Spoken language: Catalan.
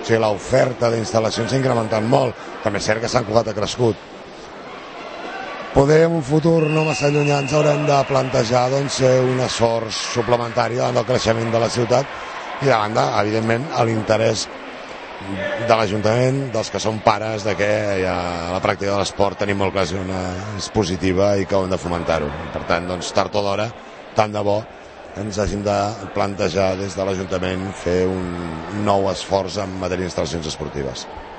sigui, l'oferta d'instal·lacions s'ha incrementat molt. També és cert que Sant Cugat ha crescut. Poder en un futur no massa llunyà ens haurem de plantejar un esforç suplementari davant del creixement de la ciutat i davant, evidentment, l'interès de l'Ajuntament, dels que són pares, de que la pràctica de l'esport tenim molt clar que és positiva i que ho hem de fomentar-ho. Per tant, tard o d'hora, tant de bo ens hàgim de plantejar des de l'Ajuntament fer un nou esforç en matèria d'instal·lacions esportives.